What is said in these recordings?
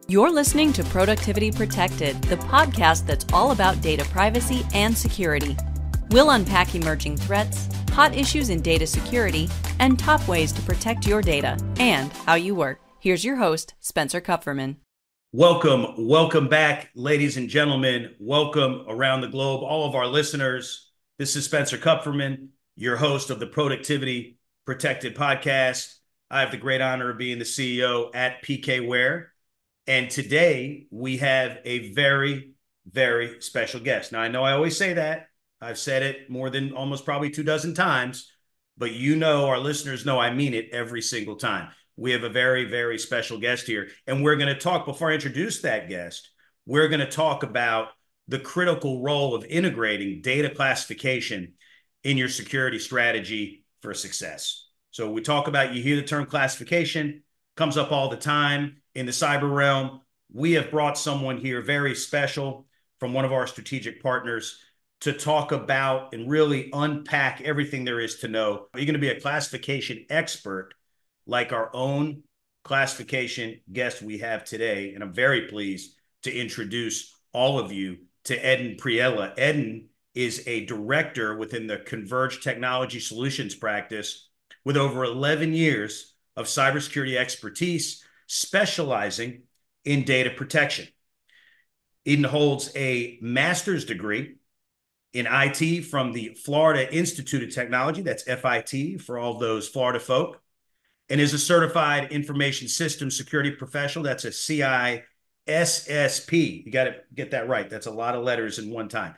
You're listening to Productivity Protected, the podcast that's all about data privacy and security. We'll unpack emerging threats, hot issues in data security, and top ways to protect your data and how you work. Here's your host, Spencer Kupferman. Welcome back, ladies and gentlemen. Welcome around the globe, all of our listeners. This is Spencer Kupferman, your host of the Productivity Protected podcast. I have the great honor of being the CEO at PKware. And today we have a very, very special guest. Now, I know I always say that. I've said it more than almost probably 24 times, but our listeners know I mean it every single time. We have a very, very special guest here. And we're going to talk, before I introduce that guest, we're going to talk about the critical role of integrating data classification in your security strategy for success. So we talk about, you hear the term classification, comes up all the time in the cyber realm. We have brought someone here very special from one of our strategic partners to talk about and really unpack everything there is to know. You're going to be a classification expert like our own classification guest we have today. And I'm very pleased to introduce all of you to Edin Priella. Edin is a director within the Converge Technology Solutions practice with over 11 years of cybersecurity expertise, specializing in data protection. Edin holds a master's degree in IT from the Florida Institute of Technology, that's FIT for all those Florida folk, and is a certified information systems security professional. That's a CISSP. You got to get that right. That's a lot of letters in one time.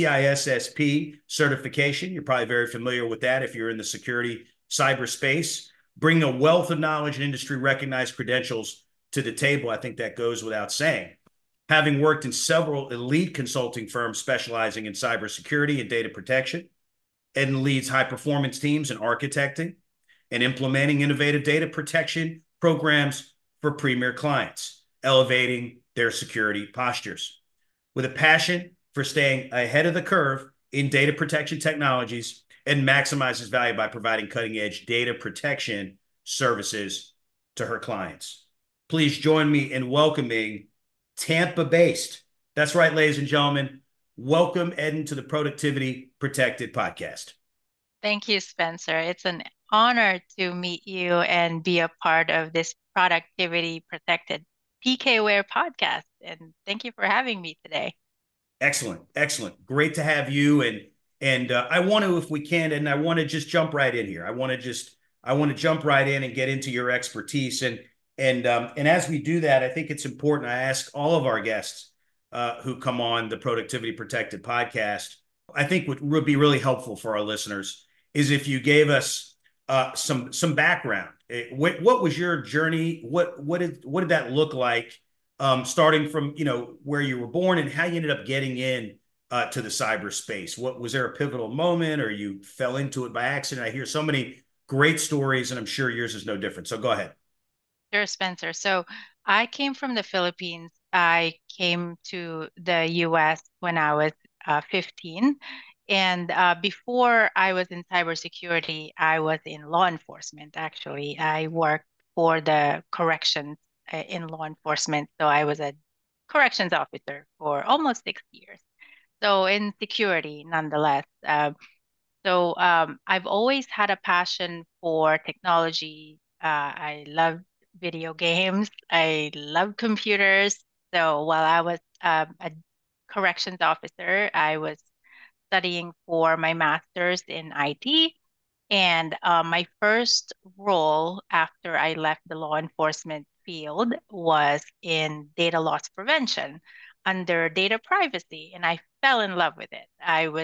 CISSP certification. You're probably very familiar with that if you're in the security cyberspace. Bring a wealth of knowledge and industry recognized credentials to the table. I think that goes without saying. Having worked in several elite consulting firms specializing in cybersecurity and data protection, Edin leads high performance teams in architecting and implementing innovative data protection programs for premier clients, elevating their security postures. With a passion for staying ahead of the curve in data protection technologies, and maximizes value by providing cutting-edge data protection services to her clients. Please join me in welcoming Tampa-based. That's right, ladies and gentlemen. Welcome, Edin, to the Productivity Protected podcast. Thank you, Spencer. It's an honor to meet you and be a part of this Productivity Protected PKware podcast. And thank you for having me today. Excellent. Great to have you. And I want to, if we can, and I want to just jump right in here. I want to jump right in and get into your expertise. And as we do that, I think it's important. I ask all of our guests who come on the Productivity Protected podcast. I think what would be really helpful for our listeners is if you gave us some background. What was your journey? What did that look like? Starting from where you were born and how you ended up getting in to the cyberspace. What was there a pivotal moment, or you fell into it by accident? I hear so many great stories, and I'm sure yours is no different. So go ahead. Sure, Spencer. So I came from the Philippines. I came to the US when I was 15. And before I was in cybersecurity, I was in law enforcement, actually. I worked for the corrections in law enforcement. So I was a corrections officer for almost 6 years. So in security, nonetheless. I've always had a passion for technology. I love video games. I love computers. So while I was a corrections officer, I was studying for my master's in IT. And my first role after I left the law enforcement field was in data loss prevention under data privacy, and I fell in love with it.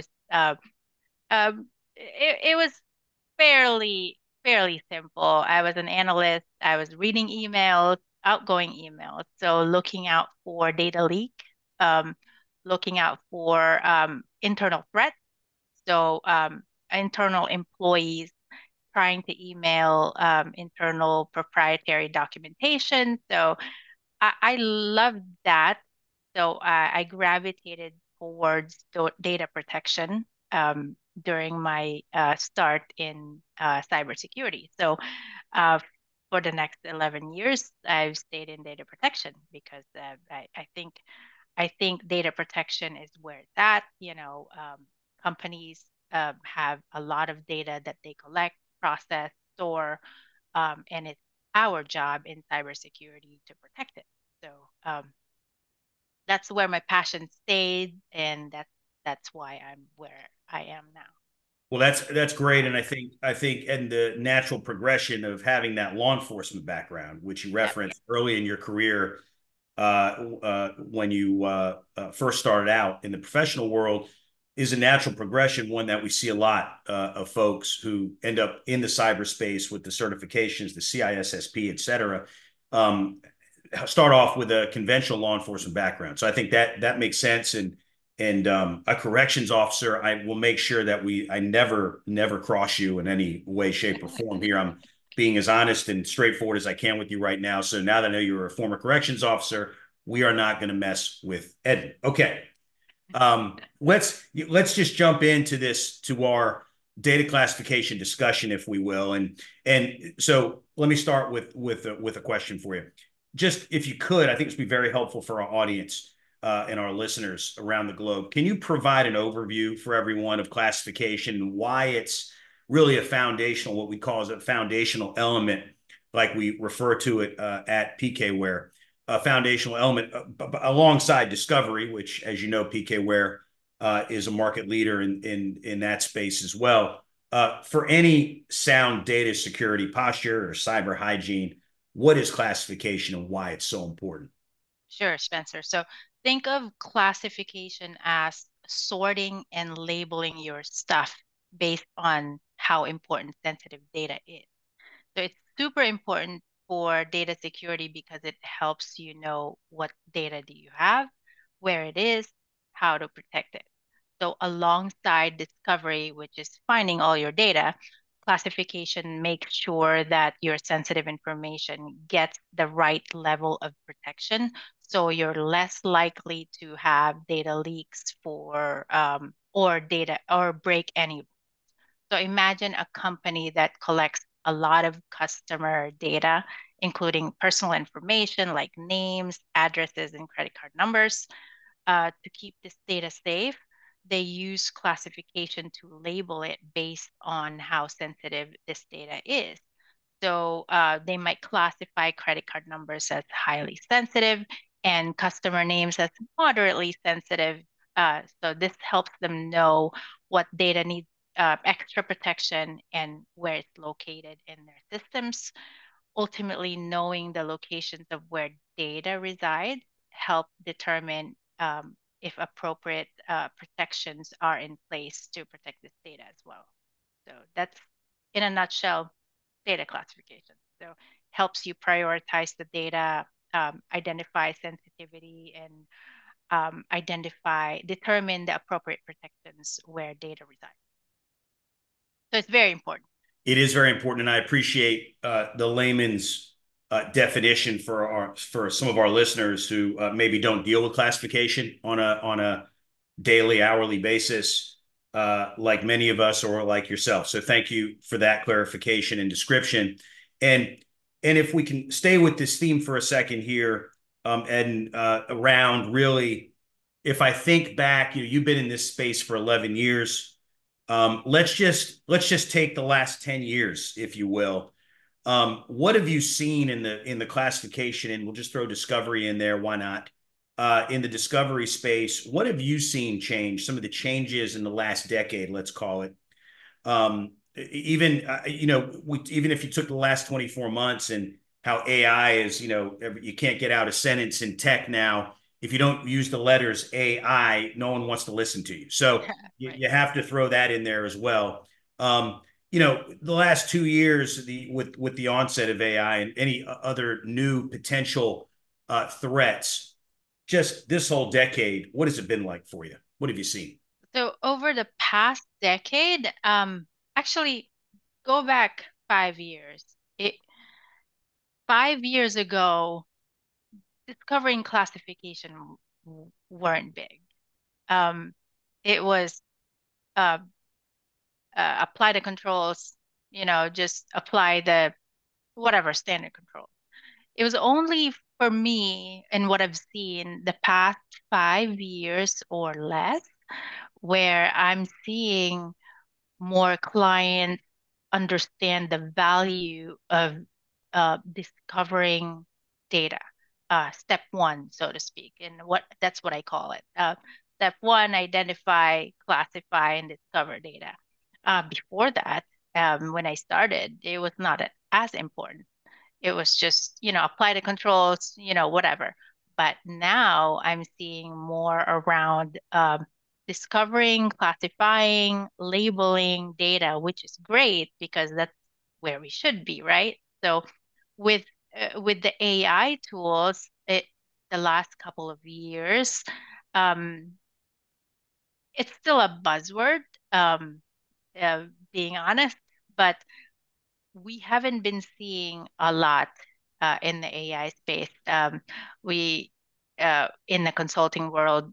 It was fairly simple. I was an analyst. I was reading emails, outgoing emails, so looking out for data leak, um, looking out for internal threats. So internal employees trying to email internal proprietary documentation. So I loved that. So I gravitated towards data protection during my start in cybersecurity. So for the next 11 years, I've stayed in data protection because I think data protection is where it's at. Companies have a lot of data that they collect, process, store, and it's our job in cybersecurity to protect it. So that's where my passion stayed, and that's why I'm where I am now. Well, that's great, and I think, and the natural progression of having that law enforcement background, which you Yep. referenced early in your career, when you first started out in the professional world, is a natural progression, one that we see a lot of folks who end up in the cyberspace with the certifications, the CISSP, et cetera, um, start off with a conventional law enforcement background. So I think that makes sense. And a corrections officer, I will make sure that I never cross you in any way, shape, or form here. I'm being as honest and straightforward as I can with you right now. So now that I know you're a former corrections officer, we are not going to mess with Ed. Okay. Let's just jump into to our data classification discussion, if we will. And so let me start with a question for you. Just if you could, I think this would be very helpful for our audience and our listeners around the globe. Can you provide an overview for everyone of classification and why it's really a foundational, what we call as a foundational element, like we refer to it at PKWare, a foundational element alongside discovery, which, as you know, PKWare is a market leader in that space as well. For any sound data security posture or cyber hygiene, what is classification and why it's so important? Sure, Spencer. So think of classification as sorting and labeling your stuff based on how important sensitive data is. So it's super important for data security because it helps you know what data do you have, where it is, how to protect it. So alongside discovery, which is finding all your data, classification makes sure that your sensitive information gets the right level of protection. So you're less likely to have data leaks or data or break any. So imagine a company that collects a lot of customer data, including personal information like names, addresses, and credit card numbers. To keep this data safe, they use classification to label it based on how sensitive this data is. So they might classify credit card numbers as highly sensitive and customer names as moderately sensitive. So this helps them know what data needs extra protection and where it's located in their systems. Ultimately, knowing the locations of where data resides help determine if appropriate protections are in place to protect this data as well. So that's, in a nutshell, data classification. So helps you prioritize the data, identify sensitivity, and determine the appropriate protections where data resides. So it's very important. It is very important, and I appreciate the layman's definition for some of our listeners who maybe don't deal with classification on a daily, hourly basis, like many of us or like yourself. So thank you for that clarification and description. And if we can stay with this theme for a second here, and around really, if I think back, you've been in this space for 11 years. Let's just take the last 10 years, if you will. What have you seen in the classification? And we'll just throw discovery in there. Why not? In the discovery space, what have you seen change? Some of the changes in the last decade, let's call it. Even even if you took the last 24 months and how AI is, you can't get out a sentence in tech now if you don't use the letters AI, no one wants to listen to you. So Right. you have to throw that in there as well. The last 2 years, with the onset of AI and any other new potential threats, just this whole decade, what has it been like for you? What have you seen? So over the past decade, actually go back 5 years. 5 years ago, discovering classification weren't big. Um, it was apply the controls, just apply the whatever standard control. It was only for me and what I've seen the past 5 years or less where I'm seeing more clients understand the value of discovering data. Step one, so to speak, and that's what I call it. Step one, identify, classify, and discover data. Before that, when I started, it was not as important. It was just, apply the controls, whatever. But now I'm seeing more around discovering, classifying, labeling data, which is great because that's where we should be, right? So with with the AI tools, the last couple of years, um, it's still a buzzword, um, being honest, but we haven't been seeing a lot in the AI space. We in the consulting world,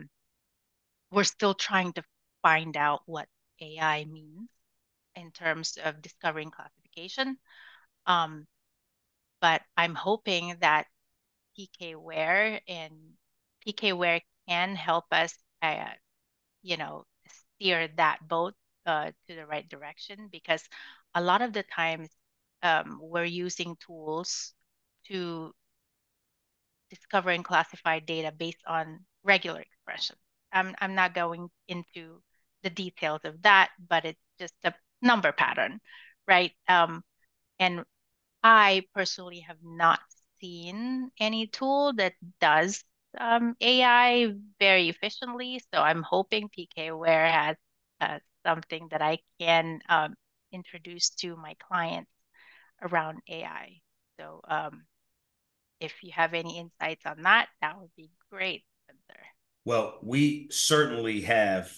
we're still trying to find out what AI means in terms of discovering classification. Um, but I'm hoping that PKWare and PKWare can help us, you know, steer that boat to the right direction because a lot of the times we're using tools to discover and classify data based on regular expression. I'm not going into the details of that, but it's just a number pattern, right? And I personally have not seen any tool that does AI very efficiently. So I'm hoping PKWare has something that I can introduce to my clients around AI. So if you have any insights on that, that would be great, Spencer. Well, we certainly have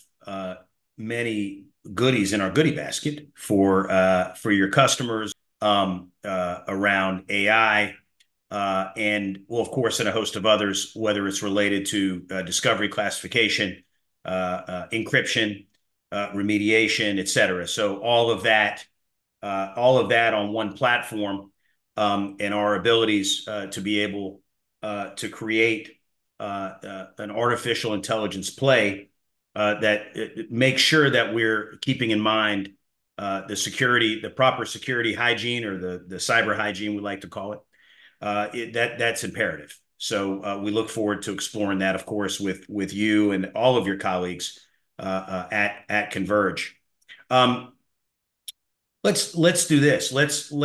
many goodies in our goodie basket for your customers around AI, and well, of course, and a host of others, whether it's related to discovery, classification, encryption, remediation, et cetera. So all of that on one platform, and our abilities to be able to create an artificial intelligence play that makes sure that we're keeping in mind the security, the proper security hygiene, or the cyber hygiene we like to call it. That's imperative. So we look forward to exploring that, of course, with you and all of your colleagues at Converge. Um, let's do this.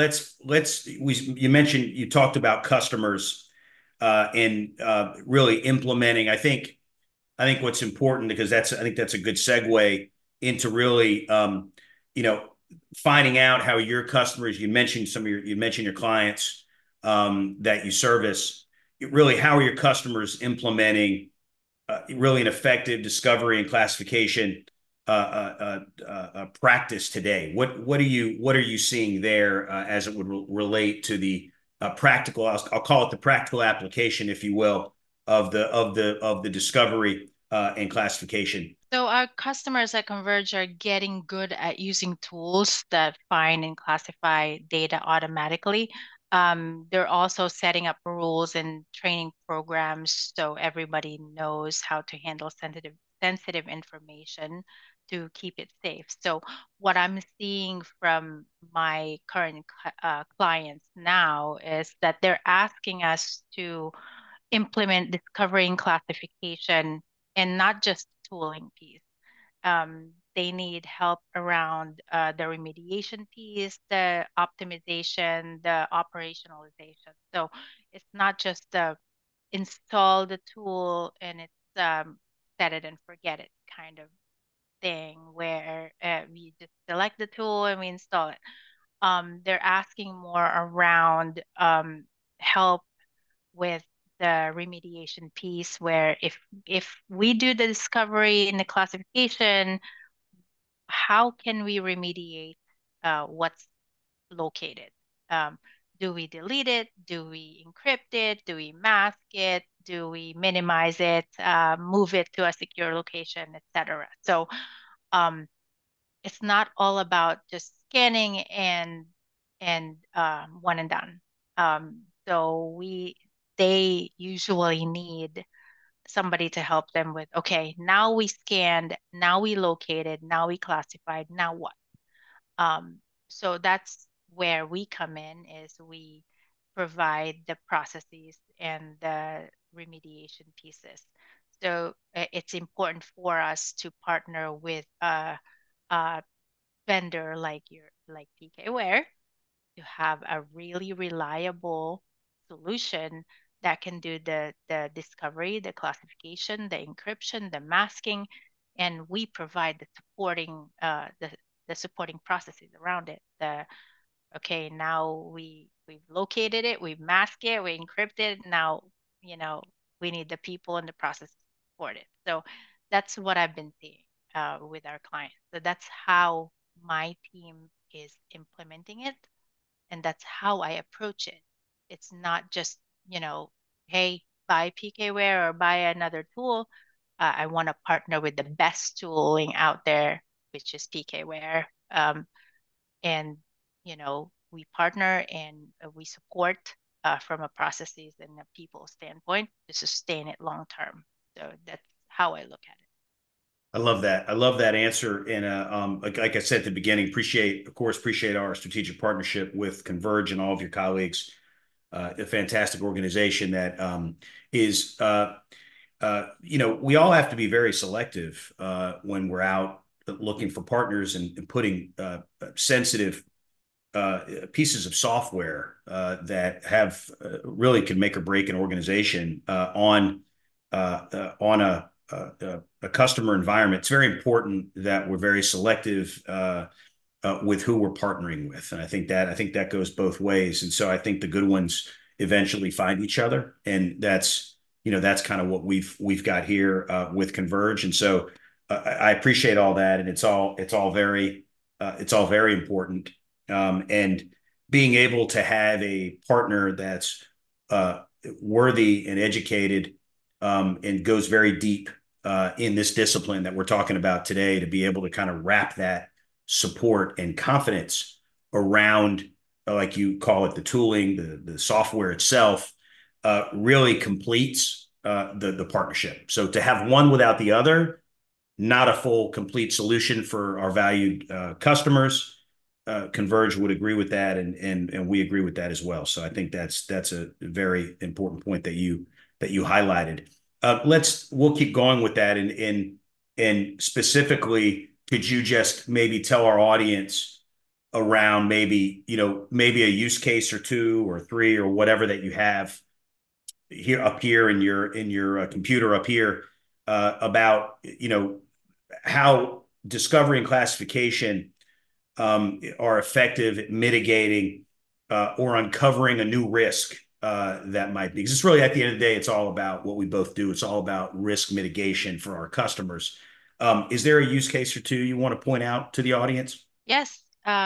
You mentioned, you talked about customers and really implementing. I think what's important, because I think that's a good segue into really you know finding out how your customers. You mentioned your clients that you service. Really, how are your customers implementing really an effective discovery and classification practice today? What are you seeing there as it would relate to the practical? I'll call it the practical application, if you will, of the discovery and classification. So our customers at Converge are getting good at using tools that find and classify data automatically. They're also setting up rules and training programs so everybody knows how to handle sensitive information to keep it safe. So what I'm seeing from my current clients now is that they're asking us to implement discovery and classification and not just tooling piece. They need help around the remediation piece, the optimization, the operationalization. So it's not just install the tool and it's set it and forget it kind of thing where we just select the tool and we install it. They're asking more around help with the remediation piece where if we do the discovery in the classification, how can we remediate what's located? Um, do we delete it? Do we encrypt it? Do we mask it? Do we minimize it? Move it to a secure location, etc. So um, it's not all about just scanning and and one and done. So they usually need somebody to help them with, okay, now we scanned, now we located, now we classified, now what? Um, so that's where we come in, is we provide the processes and the remediation pieces. So it's important for us to partner with a vendor like PKWare to have a really reliable solution that can do the discovery, the classification, the encryption, the masking, and we provide the supporting processes around it. Okay, now we've located it, we've masked it, we encrypted. Now, you know, we need the people and the process to support it. So that's what I've been seeing with our clients. So that's how my team is implementing it, and that's how I approach it. It's not just, hey, buy PKWare or buy another tool. I want to partner with the best tooling out there, which is PKWare. And, we partner and we support from a processes and a people standpoint to sustain it long term. So that's how I look at it. I love that. I love that answer. And like I said at the beginning, appreciate our strategic partnership with Converge and all of your colleagues. A fantastic organization that is, we all have to be very selective when we're out looking for partners and putting sensitive pieces of software that have really can make or break an organization on a customer environment. It's very important that we're very selective with who we're partnering with, and I think that goes both ways. And so I think the good ones eventually find each other, and that's kind of what we've got here with Converge. And so I appreciate all that, and it's all very important. And being able to have a partner that's worthy and educated and goes very deep in this discipline that we're talking about today, to be able to kind of wrap that support and confidence around, like you call it, the tooling, the software itself, really completes the partnership. So to have one without the other, not a full, complete solution for our valued customers. Converge would agree with that, and we agree with that as well. So I think that's a very important point that you highlighted. We'll keep going with that, and specifically, could you just maybe tell our audience around maybe a use case or two or three or whatever that you have here in your computer up here about how discovery and classification are effective at mitigating or uncovering a new risk that might be. Because it's really, at the end of the day, it's all about what we both do. It's all about risk mitigation for our customers. Is there a use case or two you want to point out to the audience? Yes.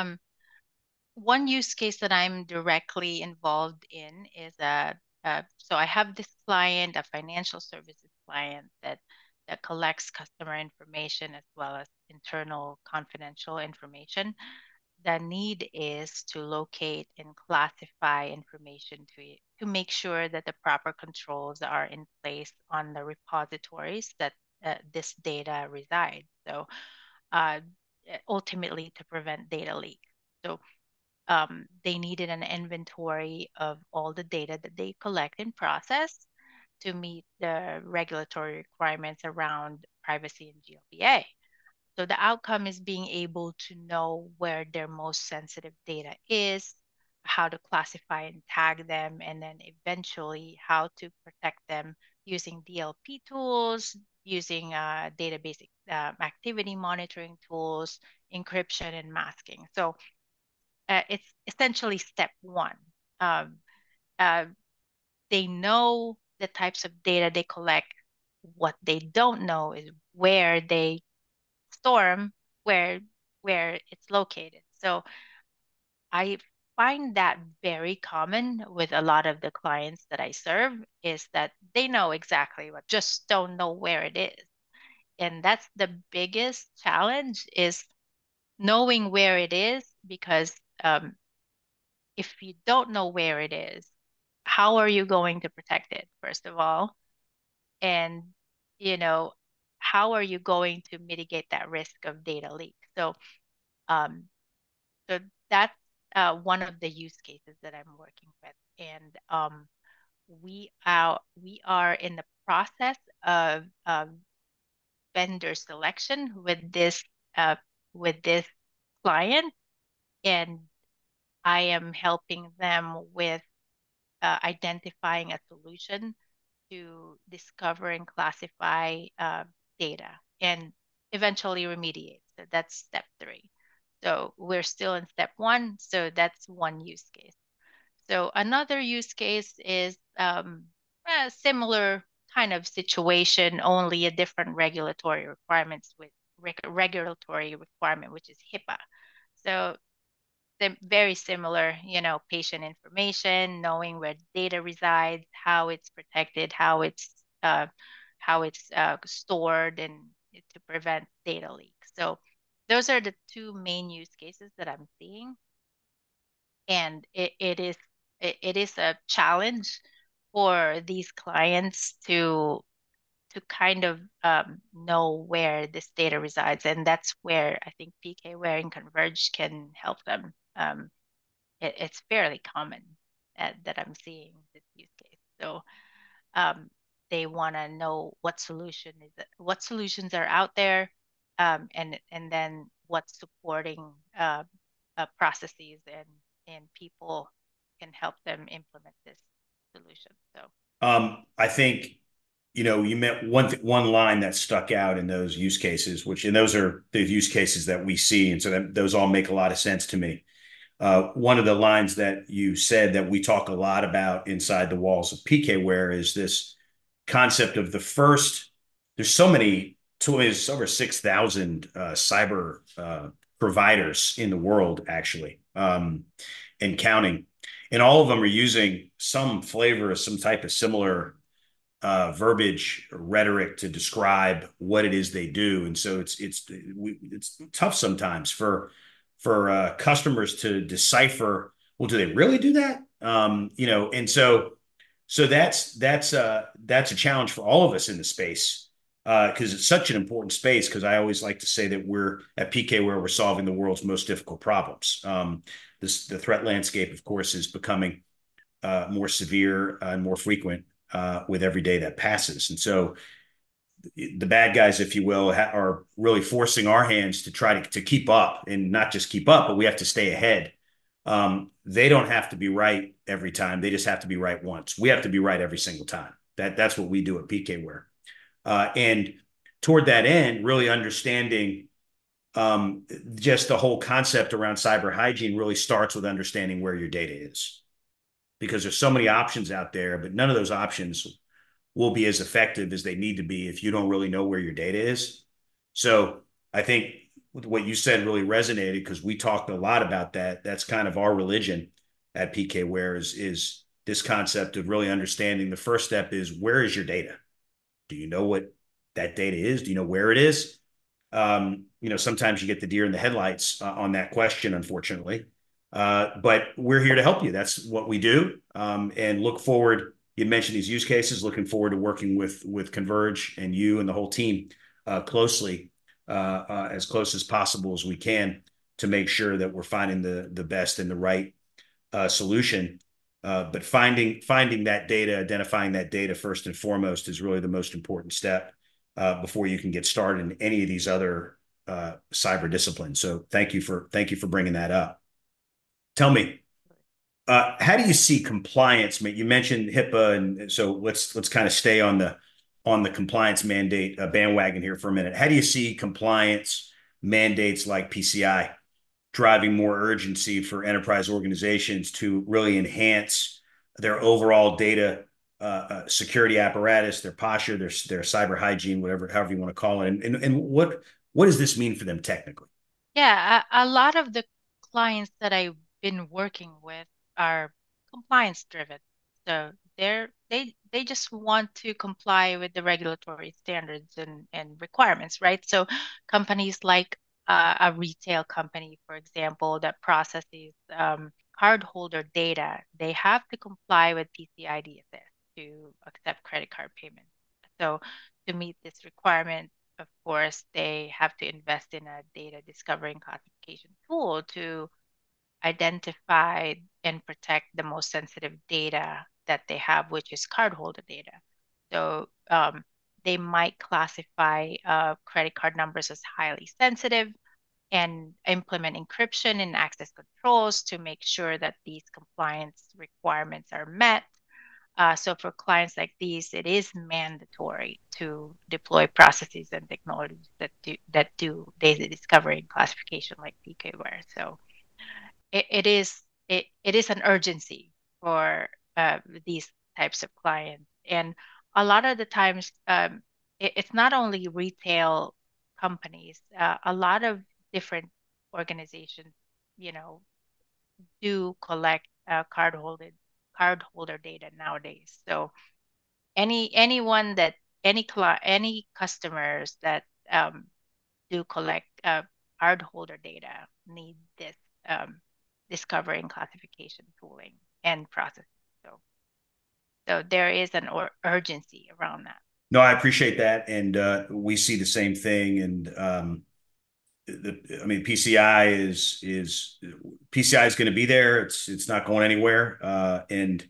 One use case that I'm directly involved in is so I have this client, a financial services client that collects customer information as well as internal confidential information. The need is to locate and classify information to make sure that the proper controls are in place on the repositories that this data resides. So uh, ultimately to prevent data leak. So they needed an inventory of all the data that they collect and process to meet the regulatory requirements around privacy and GLBA. So the outcome is being able to know where their most sensitive data is, how to classify and tag them, and then eventually how to protect them using DLP tools, using database activity monitoring tools, encryption, and masking. So it's essentially step one. Um, uh, they know the types of data they collect. What they don't know is where they store them, where it's located. So I find that very common with a lot of the clients that I serve, is that they know exactly what, just don't know where it is. And that's the biggest challenge, is knowing where it is, because if you don't know where it is, how are you going to protect it, first of all? And, you know, how are you going to mitigate that risk of data leak? Um, so that's one of the use cases that I'm working with. And we are in the process of vendor selection uh, with this client, and I am helping them with identifying a solution to discover and classify data and eventually remediate. So that's step 3. So we're still in step 1. So that's one use case. So another use case is a similar kind of situation, only a different regulatory requirements with regulatory requirement, which is HIPAA. So very similar, patient information, knowing where data resides, how it's protected, how it's stored, and to prevent data leaks. So those are the two main use cases that I'm seeing, and it is a challenge for these clients to kind of know where this data resides, and that's where I think PKware and Converge can help them. It's fairly common that I'm seeing this use case. So um, they want to know what solutions are out there, and then what's supporting processes and people can help them implement this solution. So I think, you meant one line that stuck out in those use cases, and those are the use cases that we see, and so those all make a lot of sense to me. One of the lines that you said that we talk a lot about inside the walls of PKware is this concept of the first. There's so many tools, over 6,000 cyber providers in the world, actually, and counting. And all of them are using some flavor of some type of similar verbiage or rhetoric to describe what it is they do. And so it's tough sometimes for customers to decipher, well, do they really do that? And so that's a challenge for all of us in the space, because it's such an important space. Because I always like to say that we're at PKware, we're solving the world's most difficult problems. The threat landscape, of course, is becoming more severe and more frequent with every day that passes. And so the bad guys, if you will, are really forcing our hands to try to keep up, and not just keep up, but we have to stay ahead. They don't have to be right every time. They just have to be right once. We have to be right every single time. That's what we do at PKware. And toward that end, really understanding just the whole concept around cyber hygiene really starts with understanding where your data is, because there's so many options out there, but none of those options will be as effective as they need to be if you don't really know where your data is. So I think what you said really resonated, because we talked a lot about that. That's kind of our religion at PKware is this concept of really understanding. The first step is, where is your data? Do you know what that data is? Do you know where it is? Sometimes you get the deer in the headlights on that question, unfortunately. But we're here to help you. That's what we do. And look forward. You mentioned these use cases. Looking forward to working with Converge and you and the whole team closely, as close as possible as we can, to make sure that we're finding the best and the right solution. But finding that data, identifying that data first and foremost, is really the most important step before you can get started in any of these other cyber disciplines. So thank you for bringing that up. Tell me, how do you see compliance? You mentioned HIPAA, and so let's kind of stay on the compliance mandate bandwagon here for a minute. How do you see compliance mandates like PCI driving more urgency for enterprise organizations to really enhance their overall data security apparatus, their posture, their cyber hygiene, however you want to call it, and what does this mean for them technically? yeah, a lot of the clients that I've been working with are compliance driven. So they just want to comply with the regulatory standards and requirements, right? So companies like a retail company, for example, that processes cardholder data, they have to comply with PCI DSS to accept credit card payments. So to meet this requirement, of course, they have to invest in a data discovery and classification tool to identify and protect the most sensitive data that they have, which is cardholder data. So they might classify credit card numbers as highly sensitive and implement encryption and access controls to make sure that these compliance requirements are met. So for clients like these, it is mandatory to deploy processes and technologies that do data discovery and classification like PKWare. So it is an urgency for these types of clients. And a lot of the times, it's not only retail companies. A lot of different organizations, you know, do collect cardholder data nowadays. So anyone that any customers that do collect cardholder data need this um, discovery and classification tooling and processing. So there is an urgency around that. No, I appreciate that, and we see the same thing. And I mean, PCI is going to be there. It's not going anywhere, and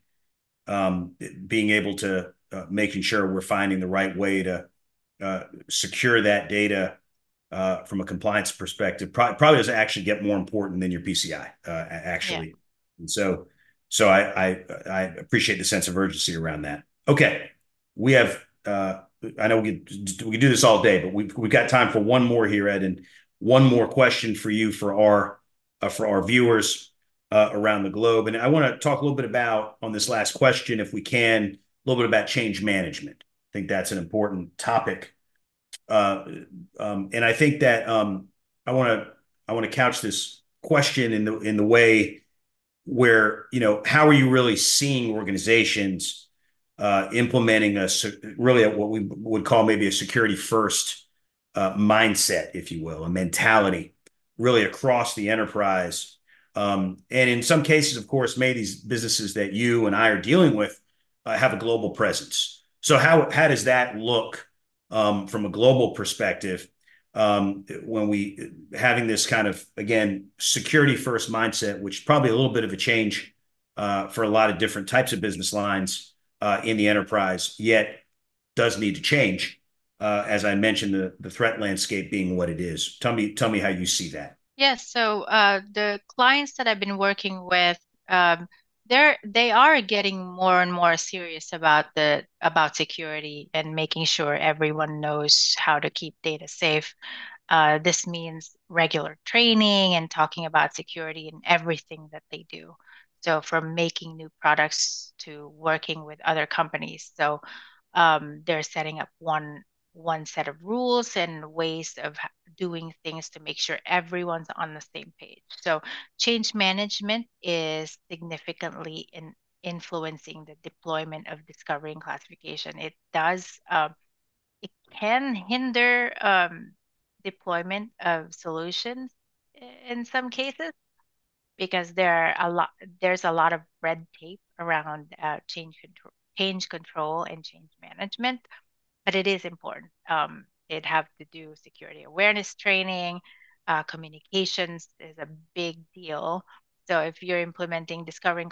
being able to making sure we're finding the right way to secure that data from a compliance perspective probably doesn't actually get more important than your PCI actually. Yeah. And so I appreciate the sense of urgency around that. Okay, we have I know we can do this all day, but we've got time for one more here, Ed, and one more question for you for our viewers around the globe. And I want to talk a little bit about on this last question, if we can, a little bit about change management. I think that's an important topic, and I think that I want to couch this question in the way where, you know, how are you really seeing organizations implementing really what we would call maybe a security first mindset, if you will, a mentality really across the enterprise. And in some cases, of course, many of these businesses that you and I are dealing with have a global presence. So how does that look from a global perspective when we having this kind of, again, security first mindset, which is probably a little bit of a change for a lot of different types of business lines in the enterprise, yet does need to change. As I mentioned, the threat landscape being what it is. Tell me how you see that. Yes. So the clients that I've been working with, they are getting more and more serious about security and making sure everyone knows how to keep data safe. This means regular training and talking about security in everything that they do. So from making new products to working with other companies. So they're setting up one set of rules and ways of doing things to make sure everyone's on the same page. So change management is significantly influencing the deployment of discovery and classification. It can hinder deployment of solutions in some cases because there's a lot of red tape around change control and change management, but it is important. It have to do security awareness training, communications is a big deal. So if you're implementing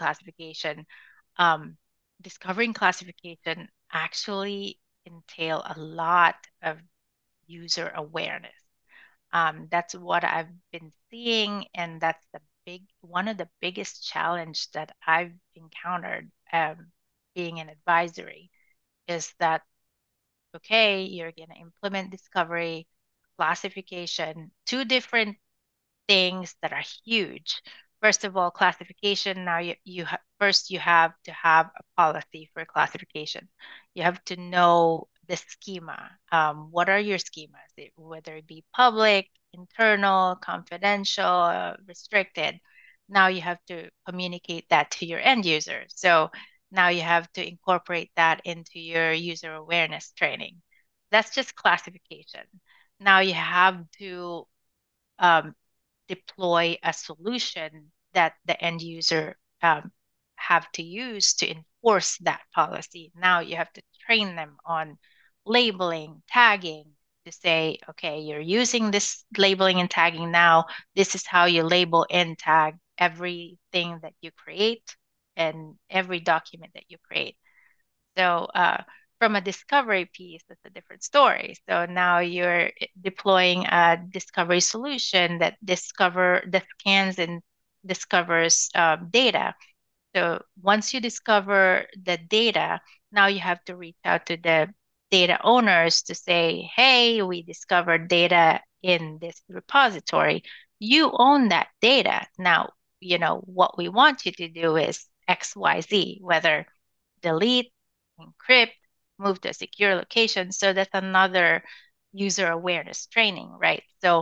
um, discovery and classification actually entail a lot of user awareness. That's what I've been seeing, and that's one of the biggest challenge that I've encountered being an advisory is that, okay, you're going to implement discovery, classification, two different things that are huge. First of all, classification. Now first you have to have a policy for classification. You have to know the schema. What are your schemas? Whether it be public, internal, confidential, restricted. Now you have to communicate that to your end user. So now you have to incorporate that into your user awareness training. That's just classification. Now you have to um, deploy a solution that the end user have to use to enforce that policy. Now you have to train them on labeling, tagging, to say, okay, you're using this labeling and tagging now. This is how you label and tag everything that you create and every document that you create. So from a discovery piece, that's a different story. So now you're deploying a discovery solution that scans and discovers data. So once you discover the data, now you have to reach out to the data owners to say, hey, we discovered data in this repository. You own that data. Now, what we want you to do is X, Y, Z, whether delete, encrypt, move to a secure location. So that's another user awareness training, right? So,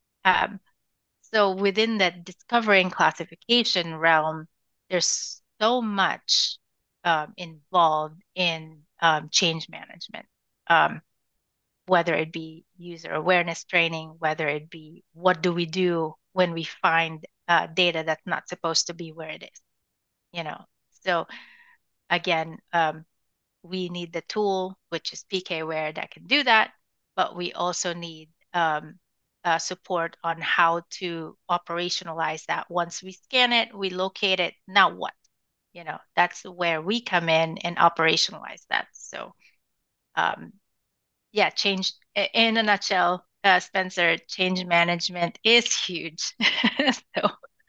so within the discovery and classification realm, there's so much involved in change management, whether it be user awareness training, whether it be what do we do when we find data that's not supposed to be where it is, So again, we need the tool, which is PKWare, that can do that, but we also need support on how to operationalize that. Once we scan it, we locate it, now what? That's where we come in and operationalize that. So change in a nutshell, Spencer, change management is huge. So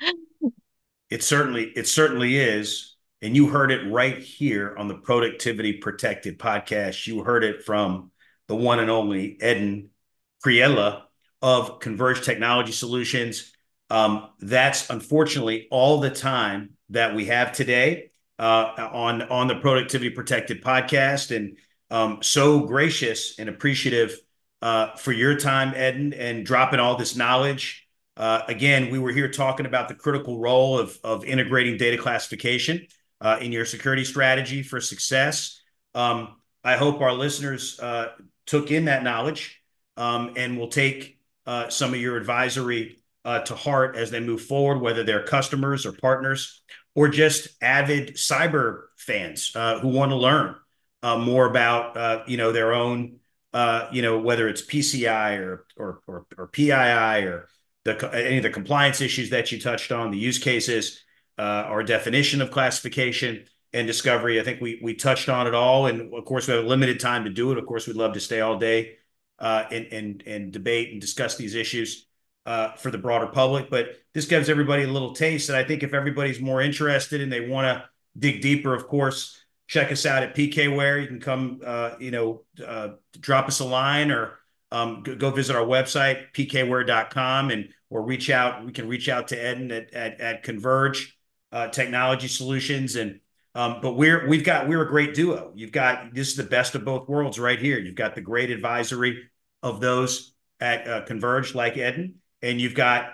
it certainly is. And you heard it right here on the Productivity Protected podcast. You heard it from the one and only Edin Priella of Converge Technology Solutions. That's unfortunately all the time that we have today on the Productivity Protected podcast. And so gracious and appreciative for your time, Edin, and dropping all this knowledge. Again, we were here talking about the critical role of integrating data classification in your security strategy for success. I hope our listeners took in that knowledge and will take some of your advisory to heart as they move forward, whether they're customers or partners or just avid cyber fans who want to learn more about their own whether it's PCI or PII or any of the compliance issues that you touched on, the use cases, our definition of classification and discovery. I think we touched on it all, and of course we have a limited time to do it. Of course, we'd love to stay all day and debate and discuss these issues for the broader public. But this gives everybody a little taste. And I think if everybody's more interested and they want to dig deeper, of course, check us out at PKWare. You can come, drop us a line or go visit our website, pkware.com, or reach out. We can reach out to Edin at Converge Technology Solutions. And but we're a great duo. This is the best of both worlds right here. You've got the great advisory of those at Converge like Edin, and you've got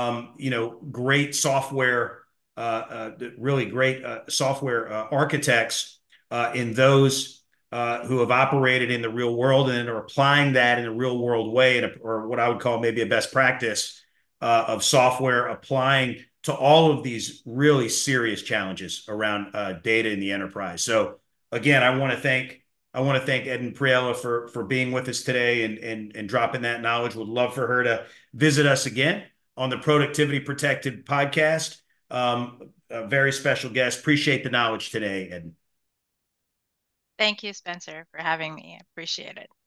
great software, really great software architects in those who have operated in the real world and are applying that in a real world way, or what I would call maybe a best practice of software applying to all of these really serious challenges around data in the enterprise. So again, I want to thank Edin Priella for being with us today and dropping that knowledge. Would love for her to visit us again on the Productivity Protected podcast. A very special guest. Appreciate the knowledge today, Edin. Thank you, Spencer, for having me. I appreciate it.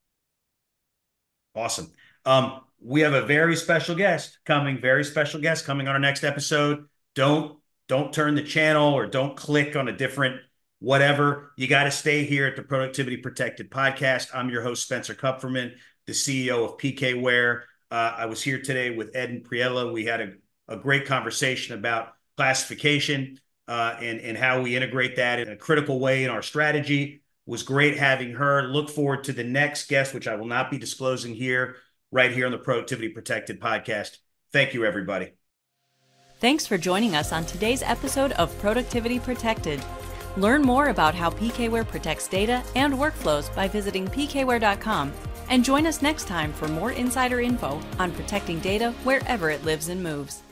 Awesome. We have a very special guest coming on our next episode. Don't turn the channel or don't click on a different whatever. You got to stay here at the Productivity Protected podcast. I'm your host, Spencer Kupferman, the CEO of PKWare. I was here today with Edin Priella. We had a great conversation about classification and how we integrate that in a critical way in our strategy. It was great having her. Look forward to the next guest, which I will not be disclosing here, right here on the Productivity Protected podcast. Thank you, everybody. Thanks for joining us on today's episode of Productivity Protected. Learn more about how PKWare protects data and workflows by visiting pkware.com, and join us next time for more insider info on protecting data wherever it lives and moves.